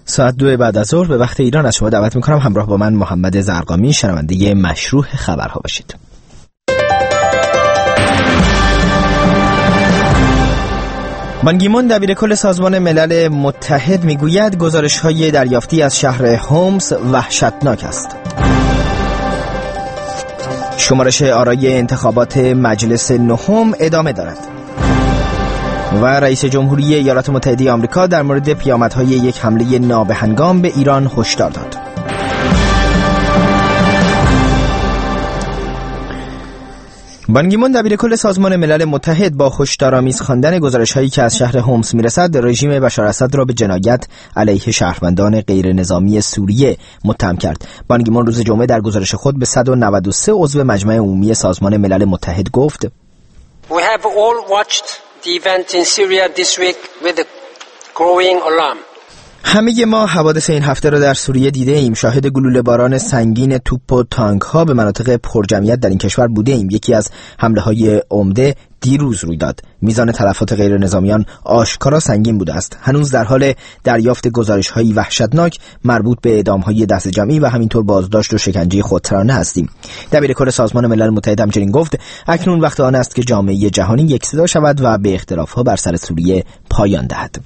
ساعت 2 بعد از ظهر به وقت ایران از شما دعوت میکنم همراه با من محمد زرقامی شنونده مشروح خبرها باشید. بان کی مون دبیر کل سازمان ملل متحد میگوید گزارش‌های دریافتی از شهر هومس وحشتناک است. شمارش آرای انتخابات مجلس نهم ادامه دارد. و رئیس جمهوری ایالات متحده آمریکا در مورد پیامدهای یک حمله نابهنگام به ایران هشدار داد. بان کی مون دبیر کل سازمان ملل متحد با هشدارآمیز خواندن گزارش‌هایی که از شهر هومس میرسد رژیم بشار اسد را به جنایت علیه شهروندان غیر نظامی سوریه متهم کرد. بان کی مون روز جمعه در گزارش خود به 193 عضو مجمع عمومی سازمان ملل متحد گفت: We have all watched the event in Syria this week with growing alarm. همه ما حوادث این هفته را در سوریه دیده ایم. شاهد گلوله باران سنگین توپ و تانک ها به مناطق پرجمعیت در این کشور بوده ایم. یکی از حمله های عمده دیروز روی داد. میزان تلفات غیر نظامیان آشکارا سنگین بوده است. هنوز در حال دریافت گزارش های وحشتناک مربوط به اعدام های دست جمعی و همینطور بازداشت و شکنجه خودسرانه هستیم. دبیر کل سازمان ملل متحد همچنین گفت اکنون وقت آن است که جامعه جهانی یک صدا شود و به اختلاف ها بر سر سوریه پایان دهد.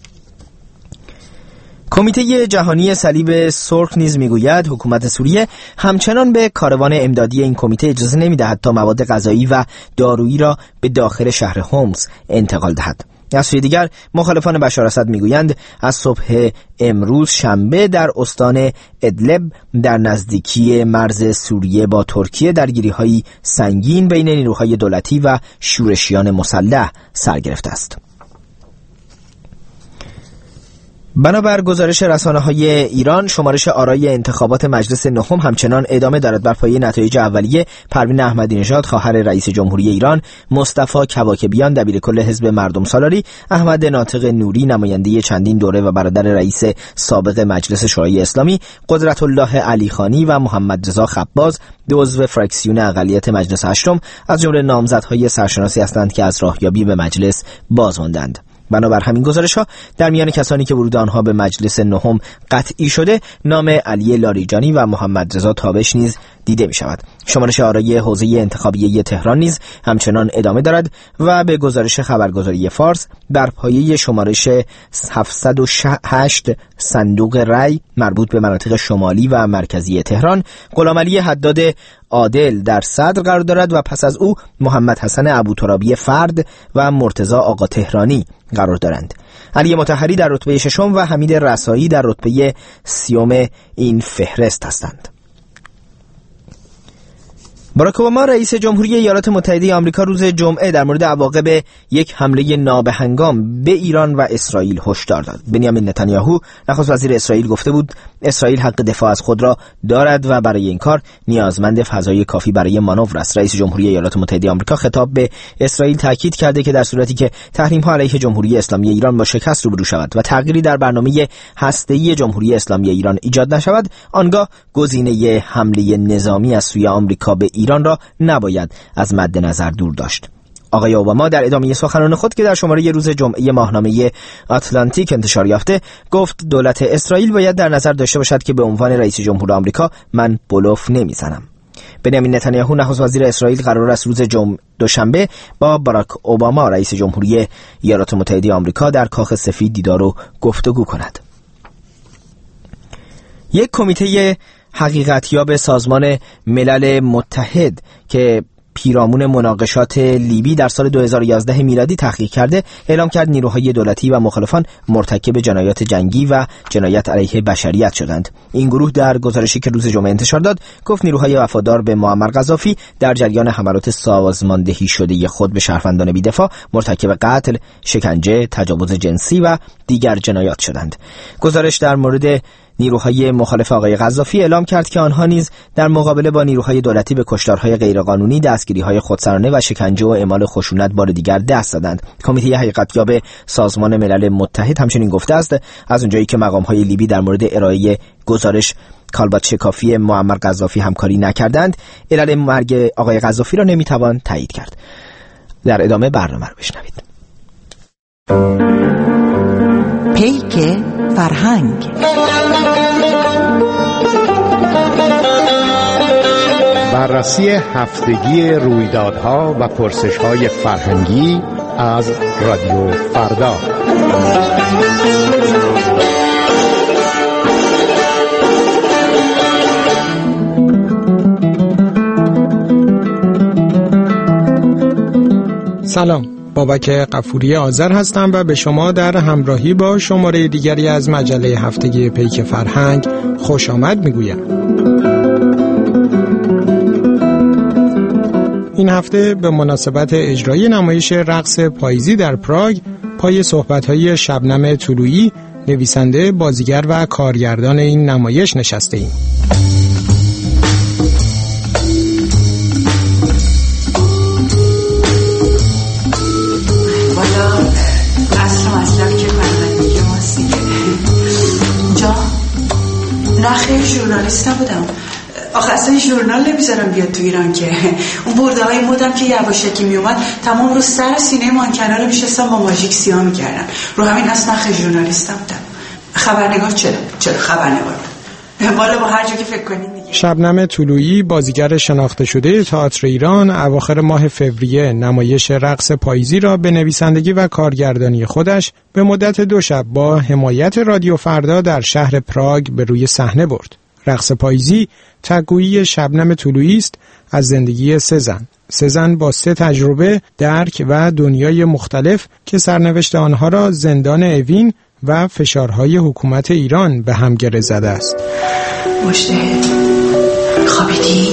کمیته جهانی صلیب سرخ نیز میگوید حکومت سوریه همچنان به کاروان امدادی این کمیته اجازه نمیدهد تا مواد غذایی و دارویی را به داخل شهر هومس انتقال دهد. از سوی دیگر مخالفان بشار اسد میگویند از صبح امروز شنبه در استان ادلب در نزدیکی مرز سوریه با ترکیه درگیری‌های سنگین بین نیروهای دولتی و شورشیان مسلح سر گرفته است. بنابر گزارش رسانه‌های ایران شمارش آرای انتخابات مجلس نهم همچنان ادامه دارد. بر پایه نتایج اولیه پروین احمدی نژاد خواهر رئیس جمهوری ایران، مصطفی کواکبیان دبیر کل حزب مردم سالاری، احمد ناطق نوری نماینده چندین دوره و برادر رئیس سابق مجلس شورای اسلامی، قدرت الله علیخانی و محمد رضا خباز عضو فراکسیون اقلیت مجلس هشتم از جمله نامزدهای سرشناسی هستند که از راهیابی به مجلس باز ماندند. بنابر همین گزارش‌ها در میان کسانی که ورود آنها به مجلس نهم قطعی شده نام علی لاریجانی و محمد رضا تابش نیز دیده می شود. شمارش آرای حوزه انتخابیه تهران نیز همچنان ادامه دارد و به گزارش خبرگزاری فارس بر پایه شمارش 708 صندوق رای مربوط به مناطق شمالی و مرکزی تهران غلامعلی حداد عادل در صدر قرار دارد و پس از او محمد حسن ابوترابی فرد و مرتضی آقا تهرانی قرار دارند. علی مطهری در رتبه ششم و حمید رسایی در رتبه سیوم این فهرست هستند. باراک اوباما رئیس جمهوری ایالات متحده آمریکا روز جمعه در مورد عواقب یک حمله نابهنگام به ایران و اسرائیل هشدار داد. بنیامین نتانیاهو نخست وزیر اسرائیل گفته بود اسرائیل حق دفاع از خود را دارد و برای این کار نیازمند فضای کافی برای مانور است. رئیس جمهوری ایالات متحده آمریکا خطاب به اسرائیل تاکید کرده که در صورتی که تحریم‌ها علیه جمهوری اسلامی ایران با شکست روبرو شود و تغییری در برنامه هسته‌ای جمهوری اسلامی ایران ایجاد نشود، آنگاه گزینه حمله نظامی از سوی آمریکا به ایران را نباید از مد نظر دور داشت. آقای اوباما در ادامه سخنان خود که در شماره روز جمعه ماهنامه آتلانتیک انتشار یافته گفت دولت اسرائیل باید در نظر داشته باشد که به عنوان رئیس جمهور آمریکا من بلوف نمیزنم. بنیامین نتانیاهو نخست وزیر اسرائیل قرار است روز دوشنبه با باراک اوباما رئیس جمهوری ایالات متحده آمریکا در کاخ سفید دیدار و گفتگو کند. یک کمیته حقیقتیاب سازمان ملل متحد که پیرامون مناقشات لیبی در سال 2011 میلادی تحقیق کرده اعلام کرد نیروهای دولتی و مخالفان مرتکب جنایات جنگی و جنایت علیه بشریت شدند. این گروه در گزارشی که روز جمعه انتشار داد گفت نیروهای وفادار به معمر قذافی در جریان حملات سازماندهی شده خود به شهروندان بی‌دفاع مرتکب قتل، شکنجه، تجاوز جنسی و دیگر جنایات شدند. گزارش در مورد نیروهای مخالف آقای قذافی اعلام کرد که آنها نیز در مقابله با نیروهای دولتی به کشتارهای غیرقانونی، دستگیری‌های خودسرانه و شکنجه و اعمال خشونت بار دیگر دست زدند. کمیته حقیقتیاب سازمان ملل متحد همچنین گفته است از اونجایی که مقام‌های لیبی در مورد ارائه گزارش کالبد شکافی معمر قذافی همکاری نکردند، علل مرگ آقای قذافی را نمیتوان تایید کرد. در ادامه برنامه رو بشنوید. پیک فرهنگ. بررسی هفتگی رویدادها و پرسش‌های فرهنگی از رادیو فردا. سلام، بابک غفوری آذر هستم و به شما در همراهی با شماره دیگری از مجله هفتگی پیک فرهنگ خوش آمد میگویم. این هفته به مناسبت اجرای نمایش رقص پاییزی در پراگ پای صحبت‌های شبنم طلویی، نویسنده، بازیگر و کارگردان این نمایش نشسته ایم. نه خیلی ژورنالیست نبودم. آخه اصلا ژورنال نمیذارم بیاد تو ایران که اون برده های مدم که یواشکی میومد تمام رو سر سینه مانکنال میشستم با ماژیک سیاه میکردم. رو همین اصلا خیلی ژورنالیست نبودم. خبرنگار چرا خبرنگار بالا با هر جا که فکر کنید دیگه. شبنم طلویی، بازیگر شناخته شده تئاتر ایران، اواخر ماه فوریه نمایش رقص پاییزی را به نویسندگی و کارگردانی خودش به مدت 2 شب با حمایت رادیو فردا در شهر پراگ به روی صحنه برد. رقص پاییزی تگویی شبنم طلویی است از زندگی 3 زن. 3 زن با 3 تجربه، درک و دنیای مختلف که سرنوشت آنها را زندان اوین و فشارهای حکومت ایران به هم گره زده است. مجتهد خوابیدی؟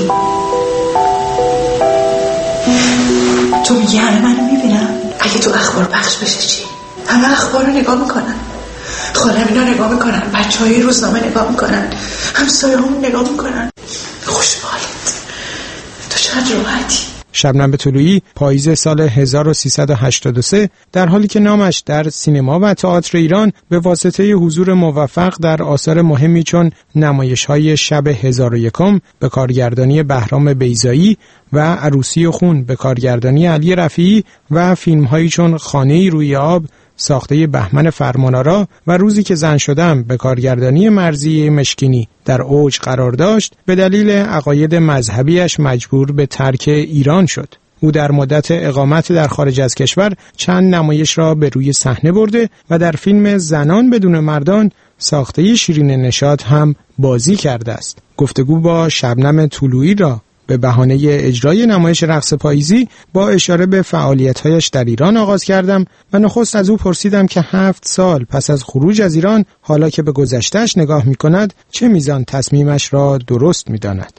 تو میگی همه منو میبینن؟ اگه تو اخبار پخش بشه چی؟ همه اخبار رو نگاه میکنن، خانمینا نگاه میکنن، بچهای روزنامه نگاه میکنن، همسایه همون نگاه میکنن. خوشبالت، تو چقدر راحتی. شبنم طلویی پاییز سال 1383 در حالی که نامش در سینما و تئاتر ایران به واسطه حضور موفق در آثار مهمی چون نمایش‌های شب 1001 به کارگردانی بهرام بیضایی و عروسی خون به کارگردانی علی رفیعی و فیلم‌هایی چون خانه‌ای روی آب ساخته بهمن فرمانآرا و روزی که زن شدم به کارگردانی مرضیه مشکینی در اوج قرار داشت، به دلیل عقاید مذهبیش مجبور به ترک ایران شد. او در مدت اقامت در خارج از کشور چند نمایش را به روی صحنه برده و در فیلم زنان بدون مردان ساخته شیرین نشاط هم بازی کرده است. گفتگو با شبنم طلویی را به بهانه اجرای نمایش رقص پاییزی با اشاره به فعالیت‌هایش در ایران آغاز کردم و نخست از او پرسیدم که 7 سال پس از خروج از ایران حالا که به گذشته‌اش نگاه می‌کند چه میزان تصمیمش را درست می‌داند.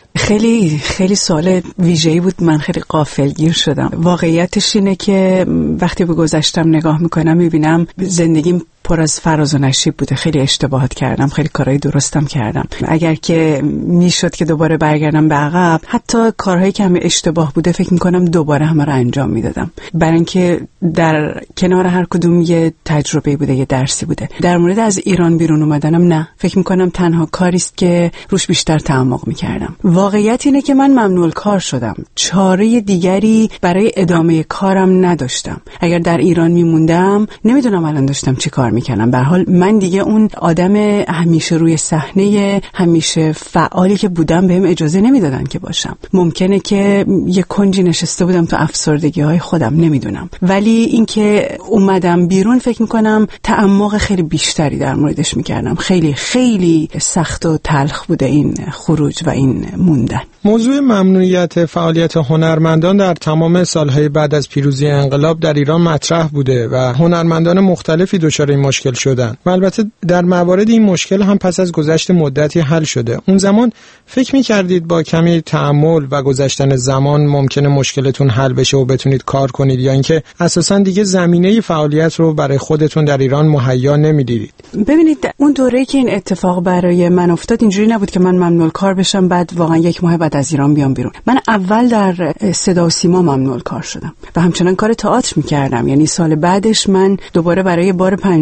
خیلی سوال ویژه‌ای بود. من خیلی غافلگیر شدم. واقعیتش اینه که وقتی به گذشتم نگاه می‌کنم می‌بینم زندگیم پر از فراز و نشیب بوده. خیلی اشتباهات کردم، خیلی کارهای درستم کردم. اگر که میشد که دوباره برگردم به عقب، حتی کارهایی که همه اشتباه بوده فکر میکنم دوباره همه رو انجام میدادم، برای اینکه در کنار هر کدوم یه تجربه بوده، یه درسی بوده. در مورد از ایران بیرون اومدنم نه، فکر میکنم تنها کاری است که روش بیشتر تعمق میکردم. واقعیت اینه که من ممنوع الکار شدم. چاره دیگری برای ادامه کارم نداشتم. اگر در ایران میموندم نمیدونم الان داشتم چی کار میکنم. به هر حال من دیگه اون آدم همیشه روی صحنه، همیشه فعالی که بودم بهم اجازه نمیدادن که باشم. ممکنه که یه کنجی نشسته بودم تو افسردگی‌های خودم، نمیدونم. ولی اینکه اومدم بیرون فکر میکنم تعمق خیلی بیشتری در موردش میکردم. خیلی خیلی سخت و تلخ بوده این خروج و این موندن. موضوع ممنوعیت فعالیت هنرمندان در تمام سالهای بعد از پیروزی انقلاب در ایران مطرح بوده و هنرمندان مختلفی دچار این مشکل شدن و البته در موارد این مشکل هم پس از گذشت مدتی حل شده. اون زمان فکر می‌کردید با کمی تأمل و گذشتن زمان ممکنه مشکلتون حل بشه و بتونید کار کنید، یا اینکه اساساً دیگه زمینه فعالیت رو برای خودتون در ایران مهیا نمی‌دیدید؟ ببینید اون دوره‌ای که این اتفاق برای من افتاد اینجوری نبود که من ممنوع کار بشم بعد واقعا 1 ماه بعد از ایران بیام بیرون. من اول در صدا و سیما ممنوع کار شدم و همچنان کار تئاتر می‌کردم. یعنی سال بعدش من دوباره برای بار 5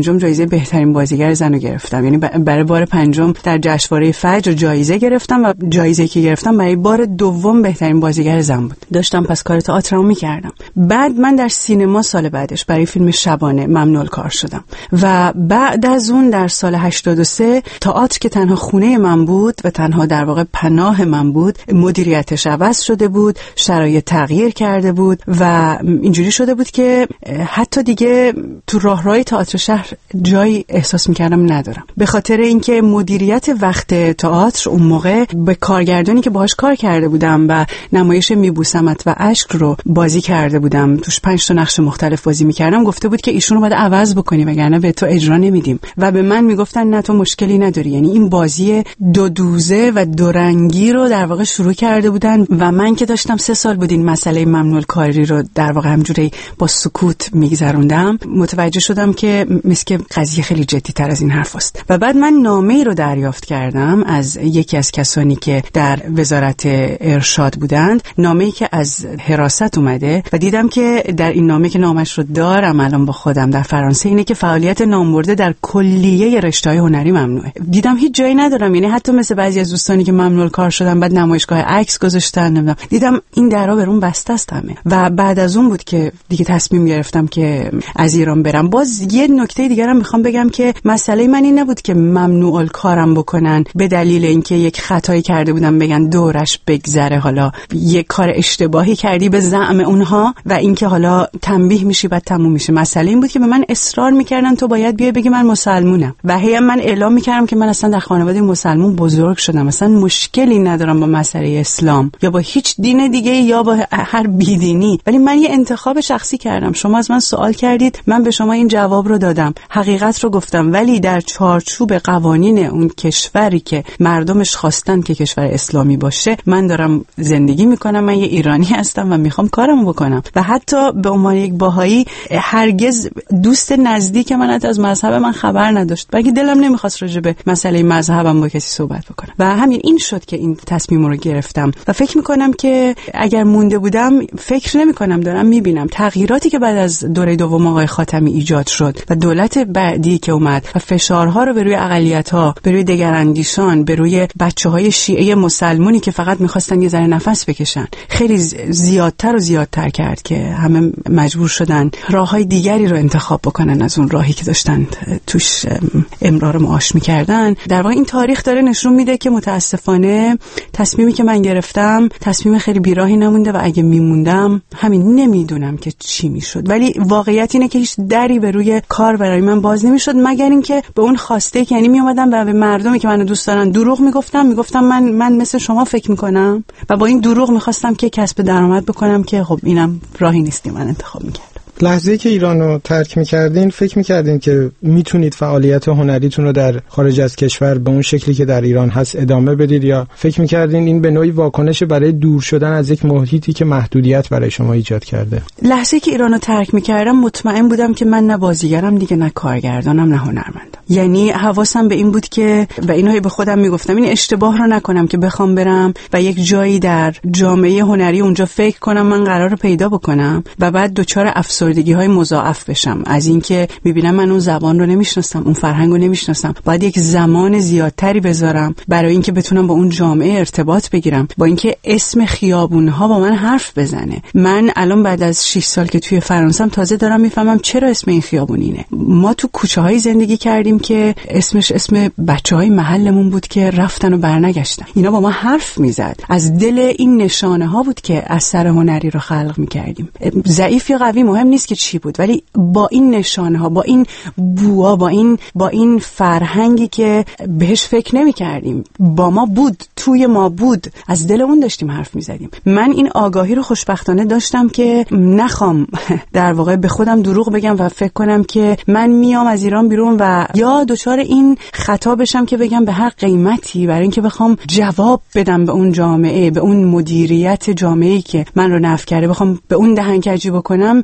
5 جایزه بهترین بازیگر زن رو گرفتم. یعنی برای بار 5 در جشنواره فجر جایزه گرفتم و جایزه که گرفتم برای بار 2 بهترین بازیگر زن بود. داشتم پس کار تئاترمو می‌کردم. بعد من در سینما سال بعدش برای فیلم شبانه ممنوع کار شدم و بعد از اون در سال 83 تئاتر که تنها خونه من بود و تنها در واقع پناه من بود، مدیریتش عوض شده بود، شرایط تغییر کرده بود و اینجوری شده بود که حتی دیگه تو راهروی تئاتر شهر جایی احساس می‌کردم ندارم، به خاطر اینکه مدیریت وقت تئاتر اون موقع به کارگردانی که باهاش کار کرده بودم و نمایش میبوسمت و اشک رو بازی کرده بودم، توش 5 تا نقش مختلف بازی می‌کردم، گفته بود که ایشون رو باید عوض بکنی وگرنه به تو اجرا نمیدیم و به من میگفتن نه تو مشکلی نداری. یعنی این بازی 2 دوزه و 2 رنگی رو در واقع شروع کرده بودن و من که داشتم 3 سال بود این مسئله ممنوع کاری رو در واقع همجوری با سکوت میگذروندم، متوجه شدم که مثل قضیه خیلی جدی‌تر از این حرف است. و بعد من نامه‌ای رو دریافت کردم از یکی از کسانی که در وزارت ارشاد بودند، نامه‌ای که از حراست اومده و دیدم که در این نامه که نامش رو دارم الان با خودم در فرانسه اینه که فعالیت نامبرده در کلیه رشته‌های هنری ممنوعه. دیدم هیچ جایی ندارم، یعنی حتی مثل بعضی از دوستانی که ممنوع کار شدن بعد نمایشگاه عکس گذاشتن، نمیدونم، دیدم این درا برون بسته است همه. و بعد از اون بود که دیگه تصمیم گرفتم که از ایران برم. باز یه نکته دیگه هم میخوام بگم که مسئله من این نبود که ممنوع کارم بکنن به دلیل اینکه یک خطایی کرده بودم بگن دورش بگذره، حالا یک کار اشتباهی کردی به زعم اونها و اینکه حالا تنبیه میشی بعد تموم میشه. مسئله این بود که به من اصرار میکردن تو باید بیای بگی من مسلمونم و هی من اعلام میکردم که من اصلا در خانواده مسلمون بزرگ شدم، اصلا مشکلی ندارم با مسئله اسلام یا با هیچ دین دیگه یا با هر بیدینی، ولی من یه انتخاب شخصی کردم. شما از من سوال کردید، من به شما این جواب رو دادم، حقیقت رو گفتم، ولی در چارچوب قوانین اون کشوری که مردمش خواستن که کشور اسلامی باشه من دارم زندگی میکنم. من یه ایرانی هستم و میخوام کارمو بکنم و حتی به عنوان یک باهایی هرگز دوست نزدیک من حتی از مذهب من خبر نداشت، بلکه دلم نمیخواست راجع به مسئله مذهبم با کسی صحبت بکنم و همین این شد که این تصمیم رو گرفتم و فکر میکنم که اگر مونده بودم، فکر نمیکنم، دارم میبینم تغییراتی که بعد از دوره دوم آقای خاتمی ایجاد شد و دولت بعدی که اومد و فشارها رو به روی اقلیت‌ها، به روی دگراندیشان، به روی بچه‌های شیعه مسلمانی که فقط می‌خواستن یه ذره نفس بکشن خیلی زیادتر و زیادتر کرد که همه مجبور شدن راههای دیگری رو انتخاب بکنن از اون راهی که داشتن توش امرار معاش می‌کردن. در واقع این تاریخ داره نشون میده که متاسفانه تصمیمی که من گرفتم تصمیم خیلی بیراهی نمونده و اگه میموندم همین نمیدونم که چی میشد، ولی واقعیت اینه که هیچ دری به روی کار برای من باز نمیشد مگر اینکه به اون خواسته که یعنی میومدم و به مردمی که منو دوست دارن دروغ میگفتم من مثل شما فکر میکنم و با این دروغ میخواستم که کسب درآمد بکنم که خب اینم راهی نیستی من انتخاب میکردم. لحظه‌ای که ایران رو ترک می‌کردین فکر می‌کردین که میتونید فعالیت هنریتون رو در خارج از کشور به اون شکلی که در ایران هست ادامه بدید یا فکر می‌کردین این به نوعی واکنش برای دور شدن از یک محیطی که محدودیت برای شما ایجاد کرده؟ لحظه‌ای که ایران رو ترک می‌کردم مطمئن بودم که من نه بازیگرم دیگه، نه کارگردانم، نه هنرمندم. یعنی حواسم به این بود که و اینو به خودم میگفتم این اشتباه رو نکنم که بخوام برم و یک جایی در جامعه هنری اونجا فکر کنم من قراره پیدا بکنم و بعد دچار افسردگی‌های مضاعف بشم از اینکه میبینم من اون زبان رو نمیشناسم، اون فرهنگ رو نمیشناسم، باید یک زمان زیادتری بذارم برای اینکه بتونم با اون جامعه ارتباط بگیرم، با اینکه اسم خیابون‌ها با من حرف بزنه. من الان بعد از 6 سال که توی فرانسه تازه دارم میفهمم چرا اسم این خیابون اینه. ما تو کوچه‌های زندگی کردیم که اسمش اسم بچه‌های محلمون بود که رفتن و برنگشتن. اینا با ما حرف میزد. از دل این نشانه‌ها بود که اثر هنری رو خلق می‌کردیم. ضعیف یا قوی مهم نیست که چی بود، ولی با این نشانه‌ها، با این بوها، با این فرهنگی که بهش فکر نمی‌کردیم، با ما بود، توی ما بود، از دل اون داشتیم حرف می‌زدیم. من این آگاهی رو خوشبختانه داشتم که نخوام در واقع به خودم دروغ بگم و فکر کنم که من میام از ایران بیرون و یا دچار این خطا بشم که بگم به هر قیمتی برای اینکه بخوام جواب بدم به اون جامعه، به اون مدیریت جامعه‌ای که من رو نفع کرده، بخوام به اون دهنکجی بکنم، از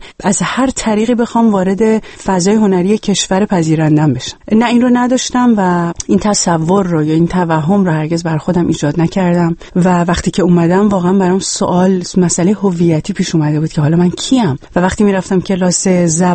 هر طریقی بخوام وارد فضای هنری کشور پذیرندم بشم. نه این رو نداشتم و این تصور رو یا این توهم رو هرگز بر خودم ایجاد نکردم و وقتی که اومدم واقعا برام مسئله هویتی پیش اومده بود که حالا من کیم. و وقتی میرفتم کلاس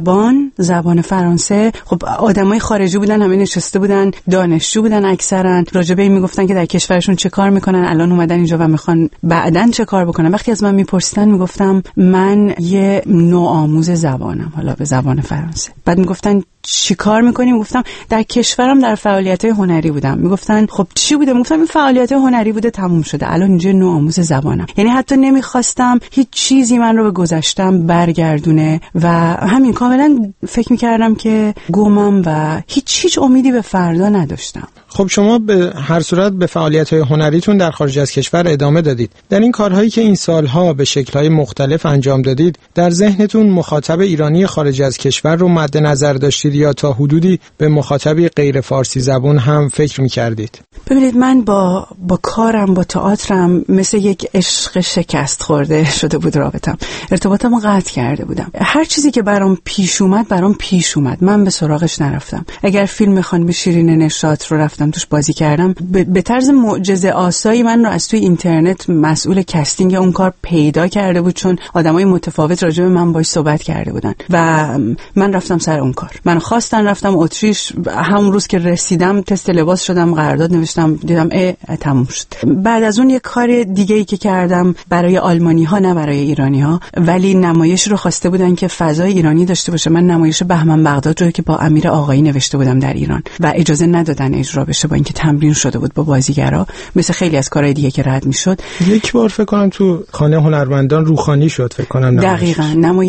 زبان فرانسه، خب آدمای خارجی بودن، همه نشسته بودن، دانشجو بودن، اکثرا راجع به این میگفتن که در کشورشون چه کار میکنن، الان اومدن اینجا و میخوان بعدن چه کار بکنن. وقتی از من میپرسیدن میگفتم من یه نوآموز زبانم، حالا به زبان فرانسه. بعد میگفتن چی کار میکنی؟ میگفتم در کشورم در فعالیت‌های هنری بودم. میگفتن خب چی بوده؟ میگفتم این فعالیت هنری بوده، تموم شده، الان اینجا نوآموز زبانم. یعنی حتی نمیخواستم هیچ چیزی من رو به گذشتم برگردونه و همین کاملا فکر میکردم که گمم و هیچ امیدی به فردا نداشتم. خب شما به هر صورت به فعالیت‌های هنریتون در خارج از کشور ادامه دادید. در این کارهایی که این سالها به شکل‌های مختلف انجام دادید، در ذهنتون مخاطب ایرانی خارج از کشور رو مد نظر داشتید یا تا حدودی به مخاطبی غیر فارسی زبان هم فکر می‌کردید؟ ببینید، من با کارم، با تئاترم مثل یک عشق شکست خورده شده بود رابطم. ارتباطمو قطع کرده بودم. هر چیزی که برام پیش اومد من به سراغش نرفتم. اگر فیلم خانم شیرین نشاط رو رفتم توش بازی کردم، به طرز معجزه آسایی من رو از توی اینترنت مسئول کاستینگ اون کار پیدا کرده بود، چون آدمای متفاوت راجع به من باهاش صحبت کرده بودن و من رفتم سر اون کار. من خواستن رفتم اتریش، همون روز که رسیدم تست لباس شدم، قرارداد نوشتم، دیدم تموم شد. بعد از اون یک کار دیگه‌ای که کردم برای آلمانی‌ها، نه برای ایرانی‌ها، ولی نمایش رو خواسته بودن که فضای ایرانی داشته باشه. من نمایش بهمن بغداد رو که با امیر آقایی نوشته بودم در ایران و اجازه ندادن اجرا بشه با اینکه تمرین شده بود با بازیگرا، مثل خیلی از کارهای دیگه که رد میشد. یک بار فکر کنم تو خانه هنرمندان روخانی شد، فکر کنم دقیقاً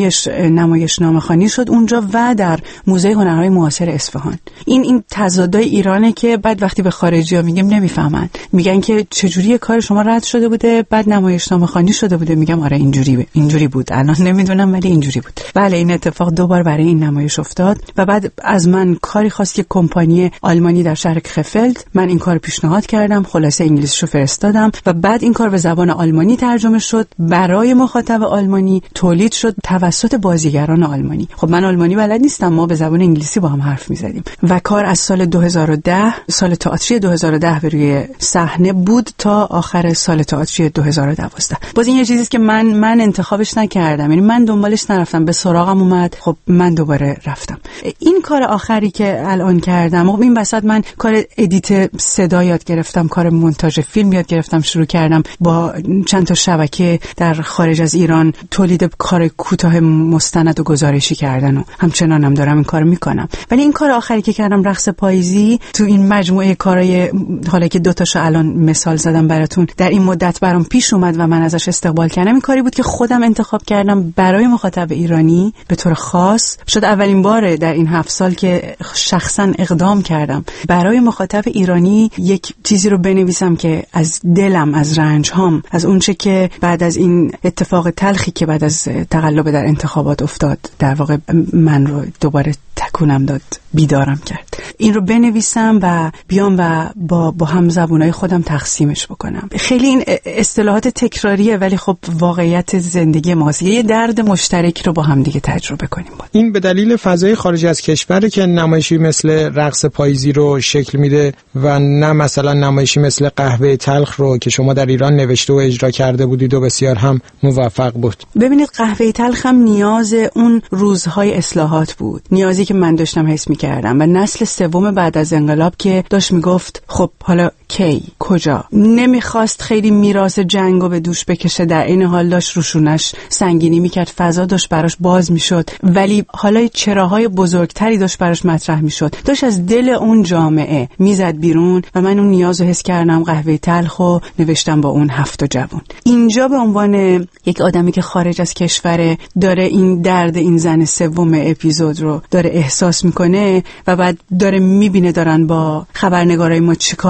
نمایش نامه‌خوانی شد اونجا و در موزه هنرهای معاصر اصفهان. این تضادای ایرانه که بعد وقتی به خارجی‌ها میگم نمیفهمن، میگن که چجوری کار شما رد شده بوده بعد نمایش نامه‌خوانی شده بوده. میگم آره اینجوری بود، الان نمیدونم ولی اینجوری بود. بله، این اتفاق دوبار برای این نمایش افتاد و بعد از من کاری خواست که کمپانی آلمانی در شهر خفلد. من این کار پیشنهاد کردم، خلاصه انگلیسیشو فرستادم و بعد این کار به زبان آلمانی ترجمه شد، برای مخاطب آلمانی تولید شد توسط بازیگران آلمانی. خب من آلمانی بلد نیستم، ما به زبان انگلیسی با هم حرف می‌زدیم و کار از سال 2010، سال تئاتری 2010 به روی صحنه بود تا آخر سال تئاتری 2012. باز این یه چیزی است که من انتخابش نکردم، یعنی من دنبالش نرفتم، به سراغم اومد، خب من دوباره رفتم. این کار آخری که الان کردم، خب این وسط من کار ادیت صدا یاد گرفتم، کار مونتاژ فیلم یاد گرفتم، شروع کردم با چند تا شبکه در خارج از ایران تولید کار کوتاه مستند و گزارشی کردن و همچنانم دارم این کارو میکنم. ولی این کار آخری که کردم، رقص پاییزی، تو این مجموعه کارهای، حالا که دو تاشو الان مثال زدم براتون، در این مدت برام پیش اومد و من ازش استقبال کردم. این کاری بود که خودم انتخاب کردم برای مخاطب ایرانی به طور خاص. شد اولین باره در این 7 سال که شخصا اقدام کردم برای مخاطب ایرانی یک چیزی رو بنویسم که از دلم، از رنج‌هام، از اونچه که بعد از این اتفاق تلخی که بعد از تقلب در انتخابات افتاد، در واقع من رو دوباره تکونم داد، بیدارم کرد. این رو بنویسم و بیام و با همزبونای خودم تقسیمش بکنم. خیلی این اصطلاحات تکراریه ولی خب واقعیت زندگی ماست. یه درد مشترک رو با هم دیگه تجربه کنیم. این به دلیل فضای خارج از کشور که نمایشی مثل رقص پاییزی رو شکل میده و نه مثلا نمایشی مثل قهوه تلخ رو که شما در ایران نوشته و اجرا کرده بودید و بسیار هم موفق بود. ببینید، قهوه تلخ هم نیاز اون روزهای اصلاحات بود، نیازی که من داشتم حس می‌کردم و نسل سوم بعد از انقلاب که داشت میگفت خب حالا کی، کجا، نمیخواست خیلی میراث جنگو به دوش بکشه، در این حال داشت روشونش سنگینی میکرد، فضا داشت براش باز میشد ولی حالا چراهای بزرگتری داشت براش مطرح میشد، داشت از دل اون جامعه میزد بیرون و من اون نیازو حس کردم. قهوه تلخو نوشتم با اون 7 جوان. اینجا به عنوان یک آدمی که خارج از کشور داره این درد این زن سوم اپیزود رو داره احساس میکنه و بعد داره میبینه دارن با خبرنگارای ما چیکار، یعنی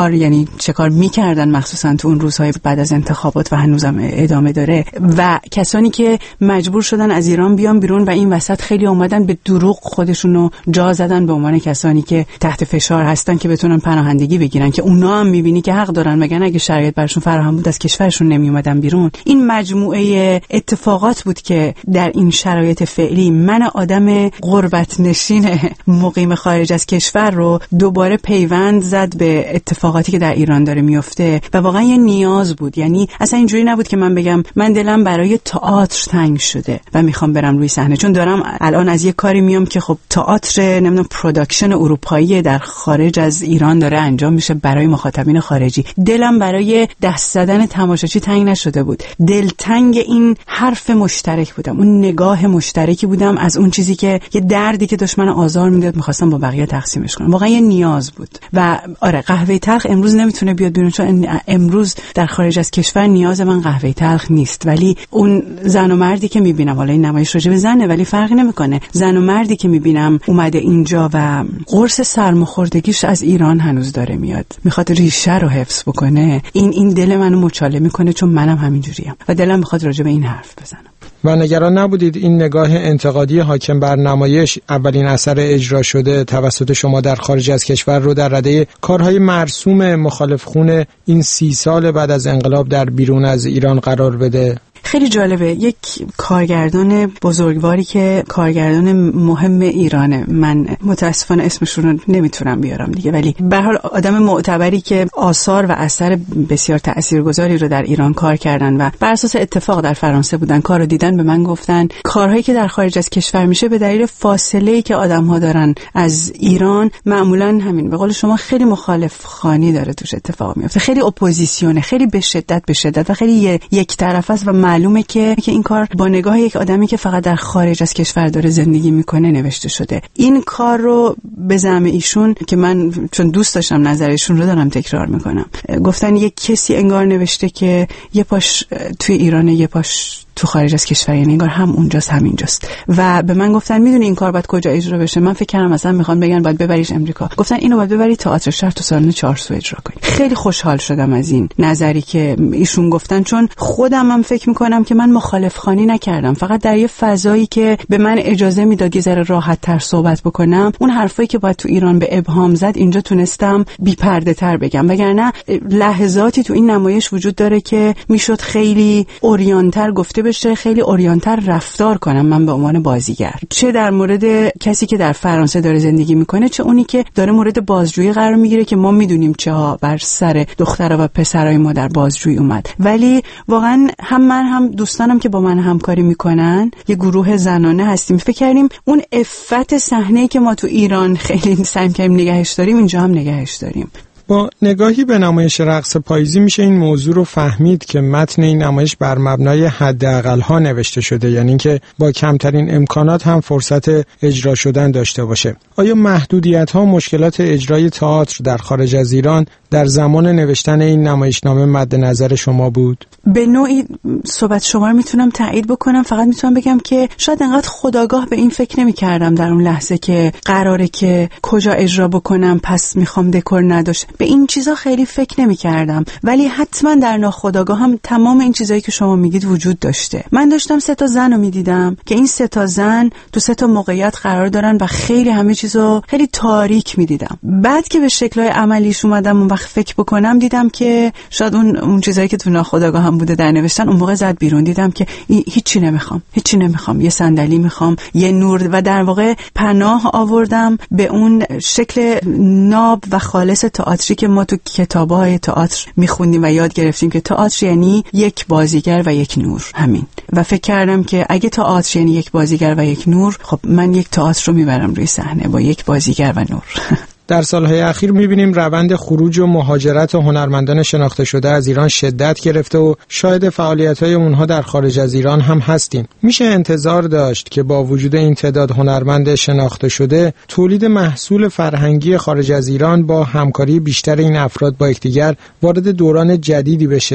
چه کار میکردن، مخصوصا تو اون روزهای بعد از انتخابات و هنوزم ادامه داره، و کسانی که مجبور شدن از ایران بیان بیرون و این وسط خیلی اومدن به دروغ خودشونو جا زدن به عنوان کسانی که تحت فشار هستن که بتونن پناهندگی بگیرن، که اونا هم میبینی که حق دارن، مگن اگه شرایط براشون فراهم بود از کشورشون نمی اومدن بیرون. این مجموعه اتفاقات بود که در این شرایط فعلی من آدم غربت نشین مقیم خارج از کشور رو دوباره پیوند زد به اتفاقاتی که در ایران داره میفته و واقعا یه نیاز بود. یعنی اصلا اینجوری نبود که من بگم من دلم برای تئاتر تنگ شده و میخوام برم روی صحنه، چون دارم الان از یه کاری میام که خب تئاتر نمیدونم پروداکشن اروپایی در خارج از ایران داره انجام میشه برای مخاطبین خارجی. دلم برای دست زدن تماشاچی تنگ نشده بود، دلتنگ این حرف مشترک بودم، اون نگاه مشترکی بودم از اون چیزی که یه دردی که دشمن آزار میداد میخواستم با بقیه تقسیمش کنم. واقعا یه نیاز بود. و آره قهوه تلخ امروز نمیتونه بیاد بیرون، چون امروز در خارج از کشور نیاز من قهوه تلخ نیست، ولی اون زن و مردی که میبینم، حالا این نمایش راجع به زنه ولی فرقی نمیکنه، زن و مردی که میبینم اومده اینجا و قرص سرماخوردگیش از ایران هنوز داره میاد، میخواد ریشه رو حفظ بکنه، این دل منو مچاله میکنه، چون منم همینجوریم و دلم میخواد راجع به این حرف بزنم. و نگران نبودید این نگاه انتقادی حاکم بر نمایش اولین اثر اجرا شده توسط شما در خارج از کشور رو در رده کارهای مرسوم مخالفخون این 30 سال بعد از انقلاب در بیرون از ایران قرار بده؟ خیلی جالبه. یک کارگردان بزرگواری که کارگردان مهم ایرانه، من متاسفانه اسمشون رو نمیتونم بیارم دیگه، ولی به هر حال آدم معتبری که آثار و اثر بسیار تاثیرگذاری رو در ایران کار کردن و بر اساس اتفاق در فرانسه بودن، کارو دیدن، به من گفتن کارهایی که در خارج از کشور میشه به دلیل فاصله‌ای که آدم‌ها دارن از ایران، معمولاً همین به قول شما خیلی مخالف خانی داره توش اتفاق میفته، خیلی اپوزیسیونه، خیلی به شدت و خیلی یک طرفه است و معلومه که این کار با نگاه یک آدمی که فقط در خارج از کشور داره زندگی میکنه نوشته شده. این کار رو به زعم ایشون که من چون دوست داشتم نظرشون رو دارم تکرار میکنم، گفتن یک کسی انگار نوشته که یه پاش توی ایرانه یه پاش تو خارج از کشور، یعنی انگار هم اونجاست هم اینجاست. و به من گفتن میدونی این کار باید کجا اجرا بشه؟ من فکر کردم مثلا میخوان بگن باید ببریش امریکا. گفتن اینو باید ببری تئاتر شهر تو سالن 400 اجرا کنی. خیلی خوشحال شدم از این نظری که ایشون گفتن، چون خودم هم فکر میکنم که من مخالف خوانی نکردم، فقط در یه فضایی که به من اجازه میداد یه ذره راحت تر صحبت بکنم، اون حرفایی که باید تو ایران به ابهام زد اینجا تونستم بی پرده تر بگم. وگرنه لحظاتی تو این نمایش وجود داره که میشد خیلی اوریانتر گفته بشه، خیلی اوریانتر رفتار کنم من به عنوان بازیگر، چه در مورد کسی که در فرانسه داره زندگی میکنه، چه اونی که داره مورد بازجویی قرار میگیره که ما میدونیم چه ها بر سر دخترها و پسرای ما در بازجویی اومد. ولی واقعا هم من هم دوستانم که با من همکاری میکنن، یه گروه زنانه هستیم، فکر کردیم اون عفت صحنه‌ای که ما تو ایران خیلی سعی کردیم نگهش داریم اینجا هم نگهش داریم. با نگاهی به نمایش رقص پاییزی میشه این موضوع رو فهمید که متن این نمایش بر مبنای حداقل‌ها نوشته شده، یعنی اینکه با کمترین امکانات هم فرصت اجرا شدن داشته باشه. آیا محدودیت‌ها و مشکلات اجرای تئاتر در خارج از ایران در زمان نوشتن این نمایشنامه مد نظر شما بود؟ به نوعی صحبت شما رو میتونم تایید بکنم، فقط میتونم بگم که شاید انقدر خودآگاه به این فکر نمی‌کردم در اون لحظه که قراره که کجا اجرا بکنم، پس میخوام دکور نداشت، به این چیزا خیلی فکر نمی‌کردم، ولی حتما در ناخودآگاه هم تمام این چیزایی که شما میگید وجود داشته. من داشتم 3 تا زن رو میدیدم که این 3 تا زن تو 3 تا موقعیت قرار دارن و خیلی همه چیزو خیلی تاریک میدیدم. بعد که به شکل‌های عملیش اومدم اون وقت فکر بکنم، دیدم که شاید اون چیزایی که تو ناخودآگاه هم بوده در نوشتن اون موقع زد بیرون. دیدم که هیچی نمیخوام، یه صندلی میخوام، یه نور، و در واقع پناه آوردم به اون شکل ناب و خالص تئاتری که ما تو کتاب‌های تئاتر میخوندیم و یاد گرفتیم که تئاتر یعنی یک بازیگر و یک نور، همین. و فکر کردم که اگه تئاتر یعنی یک بازیگر و یک نور، خب من یک تئاتر رو میبرم روی صحنه با یک بازیگر و نور. در سالهای اخیر می‌بینیم روند خروج و مهاجرت هنرمندان شناخته شده از ایران شدت گرفته و شاهد فعالیت‌های اونها در خارج از ایران هم هستیم. میشه انتظار داشت که با وجود این تعداد هنرمند شناخته شده، تولید محصول فرهنگی خارج از ایران با همکاری بیشتر این افراد با یکدیگر وارد دوران جدیدی بشه؟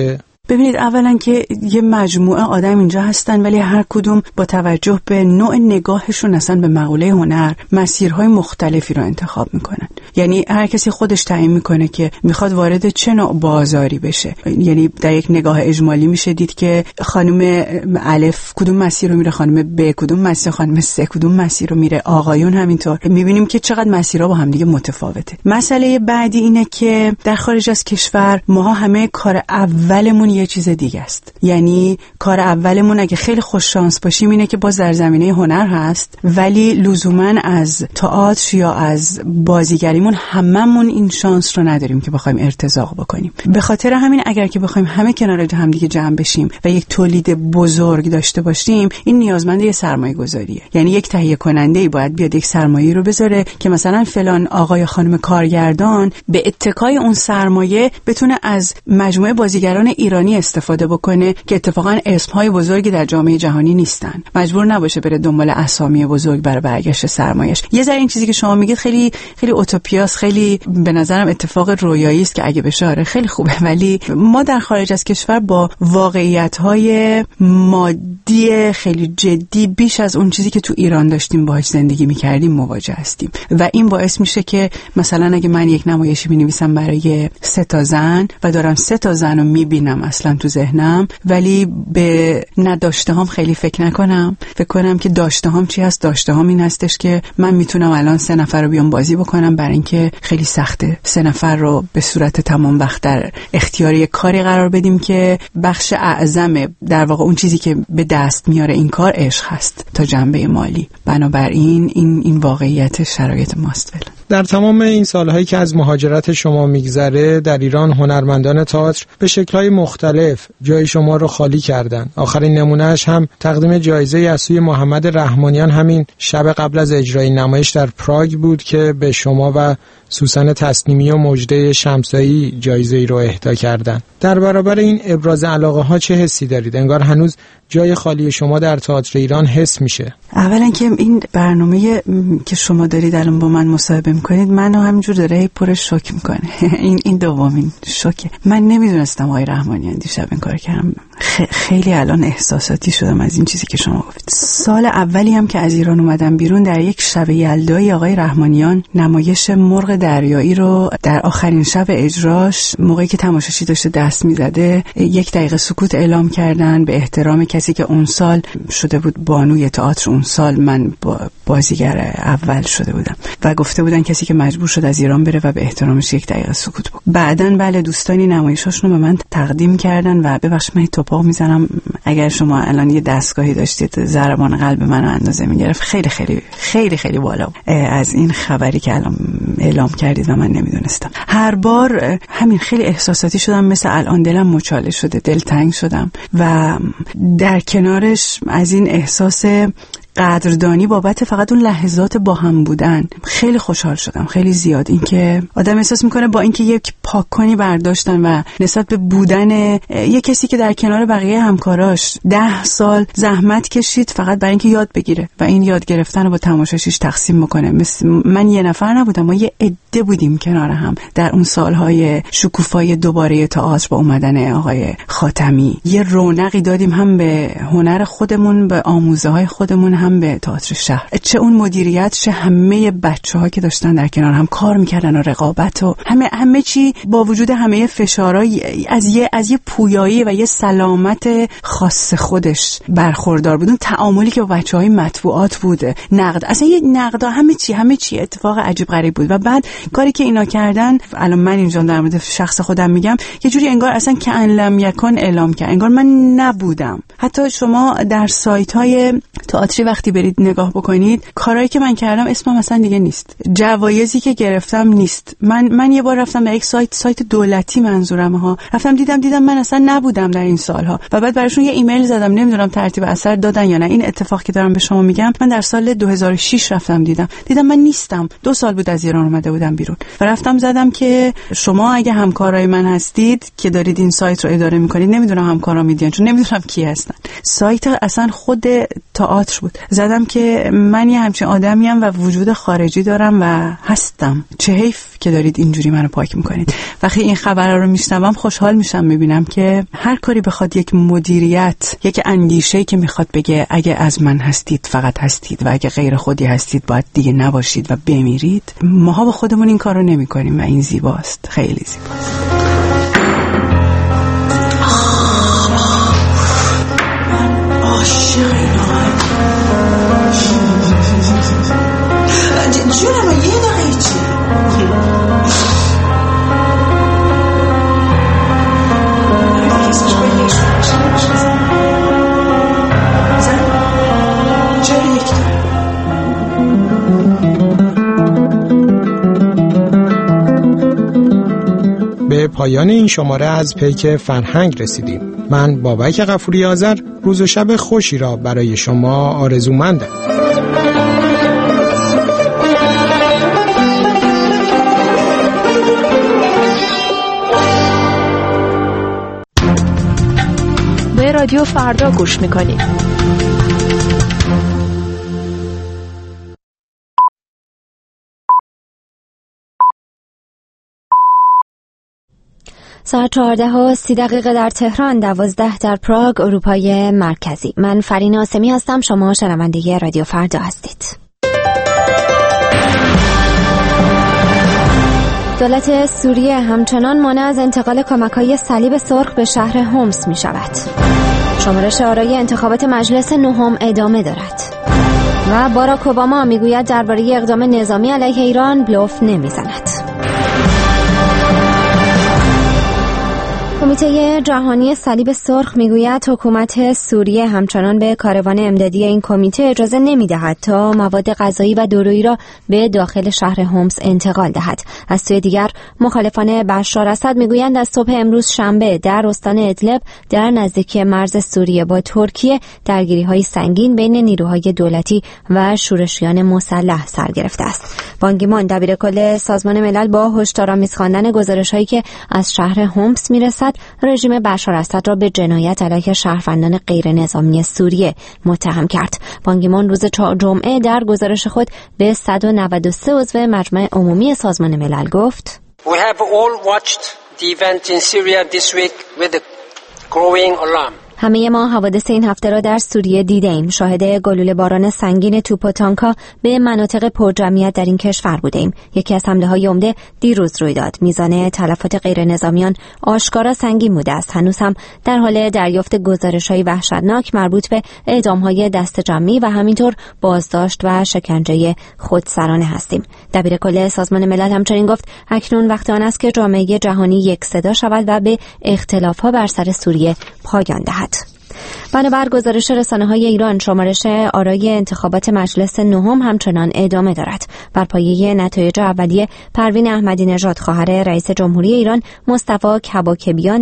ببینید اولا که یه مجموعه آدم اینجا هستن ولی هر کدوم با توجه به نوع نگاهشون اصلا به مقوله هنر مسیرهای مختلفی رو انتخاب میکنن. یعنی هر کسی خودش تعیین میکنه که میخواد وارد چه نوع بازاری بشه. یعنی در یک نگاه اجمالی میشه دید که خانم الف کدوم مسیر رو میره، خانم ب کدوم مسیر، خانم س کدوم مسیر رو میره، آقایون همینطور. میبینیم که چقدر مسیرها با هم دیگه متفاوته. مسئله بعدی اینه که در خارج از کشور ما همه کار اولمون یه چیز دیگه است. یعنی کار اولمون اگه خیلی خوش شانس باشیم اینه که باز در زمینه هنر هست، ولی لزوما از تئاتر یا از بازیگریمون هممون این شانس رو نداریم که بخوایم ارتزاق بکنیم. به خاطر همین اگر که بخوایم همه کنار هم دیگه جمع بشیم و یک تولید بزرگ داشته باشیم، این نیازمند یه سرمایه‌گذاریه. یعنی یک تهیه کننده‌ای باید بیاد یک سرمایه رو بذاره که مثلا فلان آقای یا خانم کارگردان به اتکای اون سرمایه بتونه از مجموعه بازیگران ایرانی استفاده بکنه که اتفاقا اسم‌های بزرگی در جامعه جهانی نیستن. مجبور نباشه بره دنبال اسامی بزرگ برای برگشت سرمایه‌اش. یه ذره این چیزی که شما میگید خیلی خیلی اوتوپیاست، خیلی به نظرم اتفاق رویایی است که اگه بشه آره خیلی خوبه، ولی ما در خارج از کشور با واقعیت‌های مادی خیلی جدی بیش از اون چیزی که تو ایران داشتیم باهاش زندگی می‌کردیم مواجه هستیم و این باعث میشه که مثلا اگه من یک نمایشی می‌نویسم برای 3 تا زن و دارم 3 تا زن رو می‌بینم اصلا تو ذهنم، ولی به نداشته‌هام خیلی فکر نکنم، فکر کنم که داشته‌هام چی هست. داشته‌هام این هستش که من میتونم الان 3 نفر رو بیام بازی بکنم، برای اینکه خیلی سخته 3 نفر رو به صورت تمام وقت در اختیار یک کاری قرار بدیم که بخش اعظم در واقع اون چیزی که به دست میاره این کار عشق هست تا جنبه مالی. بنابراین این واقعیت شرایط ماست. در تمام این سالهایی که از مهاجرت شما میگذره در ایران هنرمندان تئاتر به شکل‌های مختلف جای شما رو خالی کردن. آخرین نمونهش هم تقدیم جایزه از سوی محمد رحمانیان همین شب قبل از اجرای نمایش در پراگ بود که به شما و سوسن تسلیمی و مجده شمسایی جایزه ای رو اهدا کردن. در برابر این ابراز علاقه ها چه حسی دارید؟ انگار هنوز جای خالی شما در تئاتر ایران حس میشه. اولا که این برنامه که شما دارید الان با من مصاحبه میکنید منو همینجور داره پر شوک میکنه. این دومین شوکه. من نمیدونستم آقای رحمانیان دیشب این کار کردم. خیلی الان احساساتی شدم از این چیزی که شما گفتید. سال اولی هم که از ایران اومدم بیرون در یک شب یلدایی آقای رحمانیان نمایش مرغ دریایی رو در آخرین شب اجراش موقعی که تماشاچی داشته دست میزده 1 دقیقه سکوت اعلام کردن به احترام کسی که اون سال شده بود بانوی تئاتر. اون سال من بازیگر اول شده بودم و گفته بودن کسی که مجبور شد از ایران بره و به احترامش 1 دقیقه سکوت بکن. بعدن بله دوستانی نمایشاشون رو به من تقدیم کردن و ببخشید من توپاق میزنم اگر شما الان یه دستگاهی داشتید ضربان قلب منو اندازه میگرفت. خیلی خیلی خیلی خیلی بالا از این خبری که الان اعلام کردید و من نمیدونستم. هر بار همین خیلی احساساتی شدم، مثل الان دلم مچاله شده، دلتنگ شدم و در کنارش از این احساس قدردانی بابت فقط اون لحظات با هم بودن خیلی خوشحال شدم، خیلی زیاد. اینکه آدم احساس میکنه با اینکه یک پاککنی برداشتن و نسبت به بودن یک کسی که در کنار بقیه همکاراش 10 سال زحمت کشید فقط برای اینکه یاد بگیره و این یاد گرفتن رو با تماشاچیش تقسیم میکنه. مثل من یه نفر نبودم، ما یه عده بودیم کنار هم در اون سالهای شکوفای دوباره تئاتر با اومدن آقای خاتمی. یه رونقی دادیم هم به هنر خودمون، به آموزه‌های خودمون، هم به تئاتر شهر. چه اون مدیریت چه همه بچه‌ها که داشتن در کنار هم کار میکردن و رقابت و همه چی با وجود همه فشارهای از یه پویایی و یه سلامت خاص خودش برخوردار بود. اون تعاملی که با بچه‌های مطبوعات بود، نقد، اصلا یه نقد، همه چی اتفاق عجیب غریب بود. و بعد کاری که اینا کردن، الان من اینجا در مورد شخص خودم میگم، یه جوری انگار اصلا که ان لم یکن اعلام کرد، انگار من نبودم. حتی شما در سایت‌های تئاتری وقتی برید نگاه بکنید، کارهایی که من کردم اسمم اصلا دیگه نیست، جوایزی که گرفتم نیست. من یه بار رفتم به یک سایت دولتی، منظورم ها، رفتم دیدم من اصلا نبودم در این سالها و بعد براشون یه ایمیل زدم، نمیدونم ترتیب اثر دادن یا نه. این اتفاق که دارم به شما میگم، من در سال 2006 رفتم دیدم من نیستم. 2 سال بود از ایران اومده بودم بیرون و رفتم زدم که شما اگه همکارای من هستید که دارید این سایت رو اداره میکنید، نمیدونم همکارا میدین چون نمیدونم کی هستن. سایت اصلا خود تئاتر بود. زدم که من یه همچین آدمیم و وجود خارجی دارم و هستم، چه حیف که دارید اینجوری منو پاک میکنید. وقتی این خبرها رو میشنوم خوشحال میشم، میبینم که هر کاری بخواد یک مدیریت، یک اندیشه‌ای که میخواد بگه اگه از من هستید فقط هستید و اگه غیر خودی هستید باید دیگه نباشید و بمیرید، ماها با خودمون این کارو نمیکنیم و این زیباست، خیلی زیباست. جونم یه دقیقه چی؟ به پایان این شماره از پیک فرهنگ رسیدیم. من بابک غفوری آذر روز و شب خوشی را برای شما آرزومندم. به رادیو فردا گوش میکنید. ساعت 14:30 در تهران، 12 در پراگ، اروپای مرکزی. من فرین آسمی هستم، شما شنونده رادیو فردا هستید. دولت سوریه همچنان مانع از انتقال کمک‌های صلیب سرخ به شهر حمص می شود. شمارش آرای انتخابات مجلس نهم ادامه دارد. و باراک اوباما میگوید درباره اقدام نظامی علیه ایران بلوف نمیزند. کمیته جهانی صلیب سرخ میگوید حکومت سوریه همچنان به کاروان امدادی این کمیته اجازه نمیدهد تا مواد غذایی و دارویی را به داخل شهر حمص انتقال دهد. از سوی دیگر مخالفان بشار اسد میگویند از صبح امروز شنبه در استان ادلب در نزدیکی مرز سوریه با ترکیه درگیری‌های سنگین بین نیروهای دولتی و شورشیان مسلح سر گرفته است. بان کی مون دبیرکل سازمان ملل با هشدارآمیز خواندن گزارش‌هایی که از شهر حمص میرسد رژیم بشار اسد را به جنایت علیه شهروندان غیر نظامی سوریه متهم کرد. بان کی مون روز جمعه در گزارش خود به 193 عضو مجمع عمومی سازمان ملل گفت: We have all watched the event in Syria this week with a growing alarm. همه ما حوادث این هفته را در سوریه دیدیم. شاهد گلوله باران سنگین توپ و تانک‌ها به مناطق پرجمعیت در این کشور بودیم. یکی از حمله‌های عمده دیروز روی داد. میزان تلفات غیر نظامیان آشکارا سنگین بوده است. هنوز هم در حال دریافت گزارش‌های وحشتناک مربوط به اعدام‌های دست جمعی و همینطور بازداشت و شکنجه خودسرانه هستیم. دبیرکل سازمان ملل همچنین گفت اکنون وقت آن است که جامعه جهانی یک صدا شود و به اختلاف‌ها بر سر سوریه پایان دهد. بنابر گزارش رسانه‌های ایران، شمارش آرای انتخابات مجلس نهم همچنان ادامه دارد. بر پایه نتایج اولیه، پروین احمدی نژاد خواهر رئیس جمهوری ایران، مصطفی کباکبیان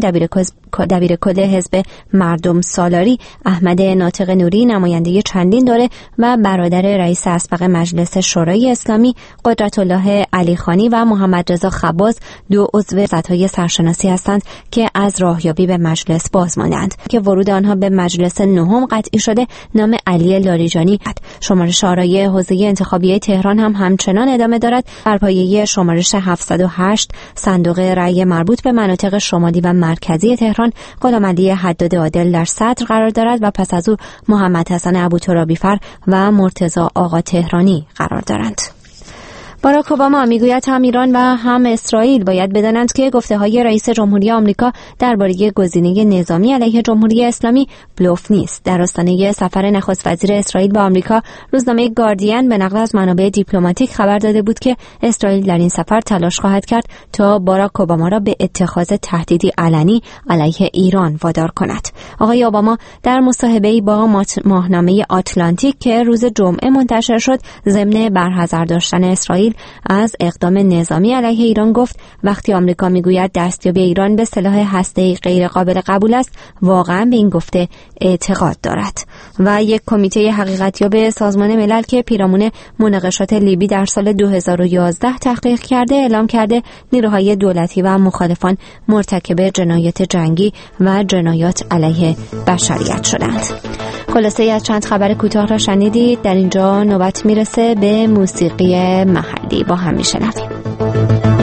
دبیرکل حزب مردم سالاری، احمد ناطق نوری نماینده چندین دوره و برادر رئیس اسبق مجلس شورای اسلامی قدرت الله علیخانی و محمد رضا خباز دو عضو وزارت‌های سرشناسی هستند که از راهیابی به مجلس باز ماندند که ورود آنها به مجلس نهم قطعی شده. نام علی لاریجانی. شمارش آرای حوزه انتخابی تهران هم همچنان ادامه دارد. بر پایه شمارش 708 صندوق رأی مربوط به مناطق شمالی و مرکزی تهران غلامعلی حداد عادل در صدر قرار دارد و پس از او محمد حسن ابوترابیفر و مرتضی آقا تهرانی قرار دارند. باراک اوباما میگوید هم ایران و هم اسرائیل باید بدانند که گفته‌های رئیس جمهوری آمریکا درباره گزینه نظامی علیه جمهوری اسلامی بلوف نیست. در آستانه سفر نخست وزیر اسرائیل به آمریکا، روزنامه گاردین به نقل از منابع دیپلماتیک خبر داده بود که اسرائیل در این سفر تلاش خواهد کرد تا باراک اوباما را به اتخاذ تهدیدی علنی علیه ایران وادار کند. آقای اوباما در مصاحبه‌ای با ماهنامه آتلانتیک که روز جمعه منتشر شد، ضمن برحذر داشتن اسرائیل از اقدام نظامی علیه ایران گفت وقتی آمریکا میگوید دستیابی ایران به سلاح هسته‌ای غیر قابل قبول است، واقعا به این گفته اعتقاد دارد. و یک کمیته حقیقتیاب سازمان ملل که پیرامون مناقشات لیبی در سال 2011 تحقیق کرده، اعلام کرده نیروهای دولتی و مخالفان مرتکب جنایات جنگی و جنایات علیه بشریت شدند. خلاصه از چند خبر کوتاه را شنیدید. در اینجا نوبت میرسه به موسیقی محلی. با هم میشنویم.